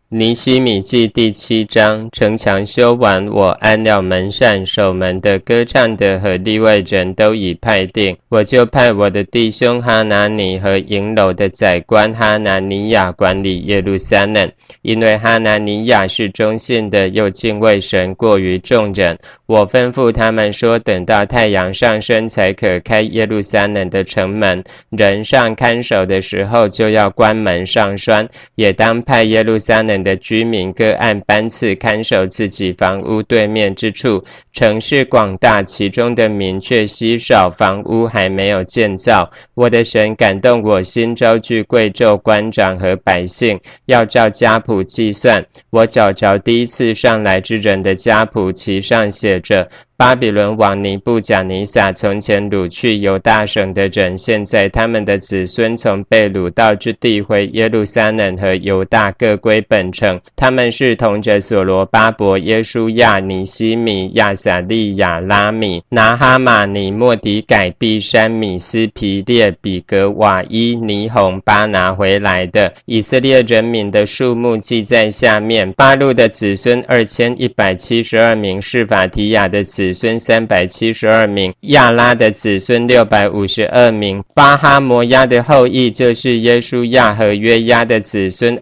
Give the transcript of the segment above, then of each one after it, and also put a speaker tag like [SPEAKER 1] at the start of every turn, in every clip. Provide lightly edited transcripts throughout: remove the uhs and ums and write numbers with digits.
[SPEAKER 1] 尼希米记第7章，城墙修完，我安了门扇、守门的、歌唱的和利未人都已派定，我就派我的弟兄哈拿尼和营楼的宰官哈拿尼亚管理耶路撒冷，因为哈拿尼亚是忠信的，又敬畏神过于众人。我吩咐他们说，等到太阳上升才可开耶路撒冷的城门，人上看守的时候就要关门上栓，也当派耶路撒冷的居民各按班次看守自己房屋对面之处。城市广大，其中的民却稀少，房屋还没有建造。我的神感动我心，招聚贵胄、官长和百姓，要照家谱计算。我找着第一次上来之人的家谱，其上写着：巴比伦王尼布甲尼撒从前掳去犹大省的人，现在他们的子孙从被掳到之地回耶路撒冷和犹大各归本城。他们是同着所罗巴伯、耶书亚、尼希米、亚撒利亚、拉米、拿哈马尼、莫迪改、毕山、米斯、皮列、比格瓦伊、尼红、巴拿回来的。以色列人民的数目记在下面：巴路的子孙2172名，示法提亚的子孙372名，亚拉的子孙652名。巴哈摩亚的后裔就是耶书亚和约押的子孙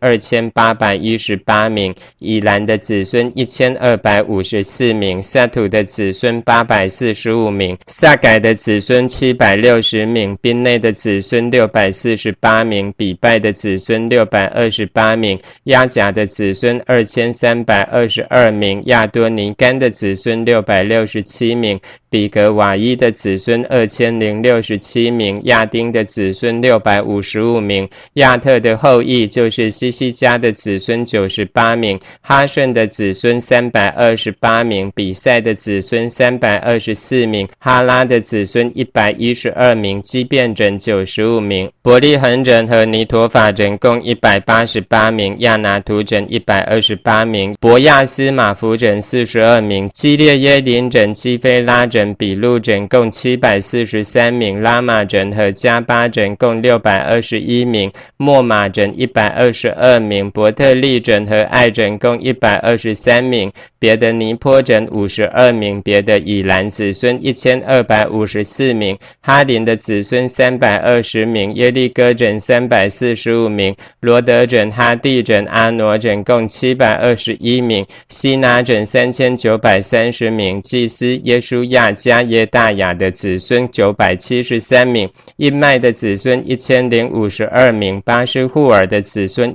[SPEAKER 1] 2818名，以兰的子孙1254名，撒土的子孙845名，撒改的子孙760名，宾内的子孙648名，比拜的子孙628名，亚甲的子孙2322名，亚多尼干的子孙667名，比格瓦伊的子孙2067名，亚丁的子孙655名，亚特的后裔就是西西家的子孙98名，哈顺的子孙328名，比赛的子孙324名，哈拉的子孙112名，基遍人95名，伯利恒人和尼陀法人共188名，亚拿图人128名，伯亚斯马夫人42名，基列耶林人、基非拉人、比路人共743名，拉玛人和加巴人共621名，莫马人122名，伯特利人和爱人共123名，别的尼坡人52名，别的以兰子孙1254名，哈林的子孙320名，耶利哥人345名，罗德人、哈地人、阿挪人共721名，西拿人3930名，祭司耶书亚加耶大雅的子孙973名，印麦的子孙1052名，巴施户尔的子孙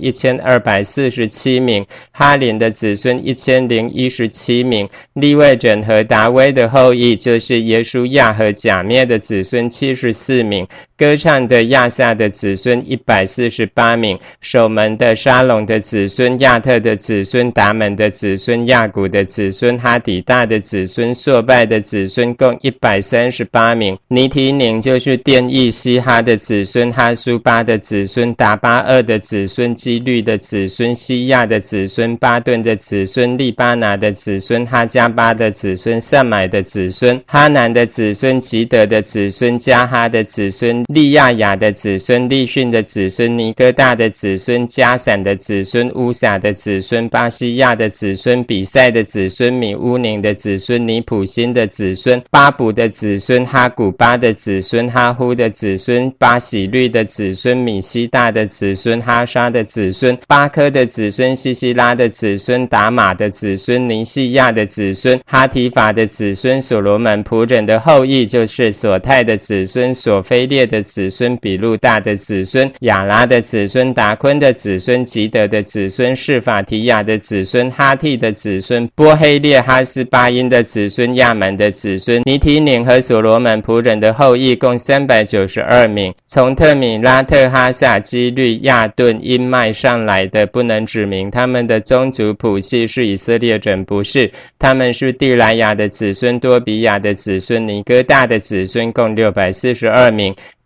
[SPEAKER 1] 1247名，哈林的子孙1017名，利未人和达威的后裔就是耶书亚和甲灭的子孙74名，歌唱的亚萨的子孙148名，守门的沙龙的子孙、亚特的子孙、达门的子孙、亚古的子孙、哈底大的子孙、朔拜的子孙共138名，尼提宁就是殿役西哈的子孙、哈苏巴的子孙、达巴厄的子孙、基律的子孙、西亚的子孙、巴顿的子孙、利巴拿的子孙、哈加巴的子孙、撒买的子孙、哈南的子孙、吉德的子孙、加哈的子孙、利亚雅的子孙、利逊的子孙、尼哥大的子孙、加散的子孙、乌撒的子孙、巴西亚的子孙、比赛的子孙、米乌宁的子孙、尼普辛的子孙、巴卜的子孙、哈古巴的子孙、哈呼的子孙、巴喜律的子孙、米西大的子孙、哈沙的子孙、巴科的子孙、西西拉的子孙、达玛的子孙、尼西亚的子孙、哈提法的子孙、所罗门仆人的后裔就是所泰的子孙、所菲列的子孙、比路大的子孙、亚拉的子孙、达昆的子孙、吉德的子孙、示法提亚的子孙、哈蒂的子孙、波黑列哈斯巴因的子孙、亚门的子孙、尼提宁和所罗门仆人的后裔共392名。从特米拉特哈萨基律亚顿因麦上来的不能指明他们的宗族谱系是以色列人，不是，他们是地莱亚的子孙、多比亚的子孙、尼哥大的子孙共642名。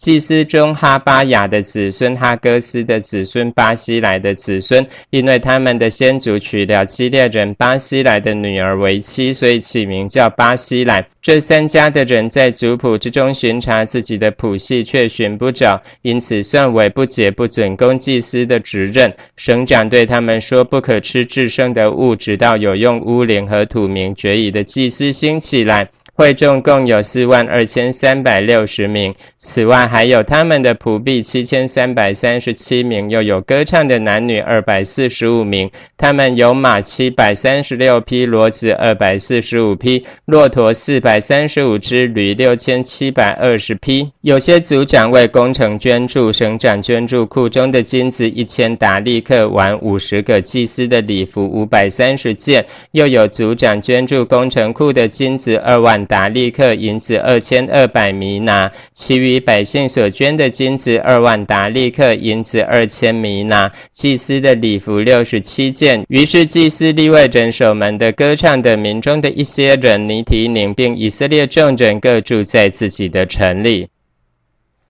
[SPEAKER 1] 祭司中哈巴雅的子孙、哈哥斯的子孙、巴西来的子孙，因为他们的先祖娶了基列人巴西来的女儿为妻，所以起名叫巴西来。这3家的人在族谱之中巡查自己的谱系，却寻不着，因此算为不解，不准供祭司的职任。省长对他们说，不可吃至圣的物，直到有用乌灵和土名决议的祭司兴起来。会众共有42360名，此外还有他们的仆婢7337名，又有歌唱的男女245名。他们有马736匹，骡子245匹，骆驼435只，驴6720匹。有些族长为工程捐助，省长捐助库中的金子1000达利克，碗50个，祭司的礼服530件。又有族长捐助工程库的金子2万达利克，银子2200米拿，其余百姓所捐的金子2万达利克，银子2000米拿，祭司的礼服67件。于是祭司、利未人、守门的、歌唱的、民中的一些人，尼提宁并以色列众人各住在自己的城里。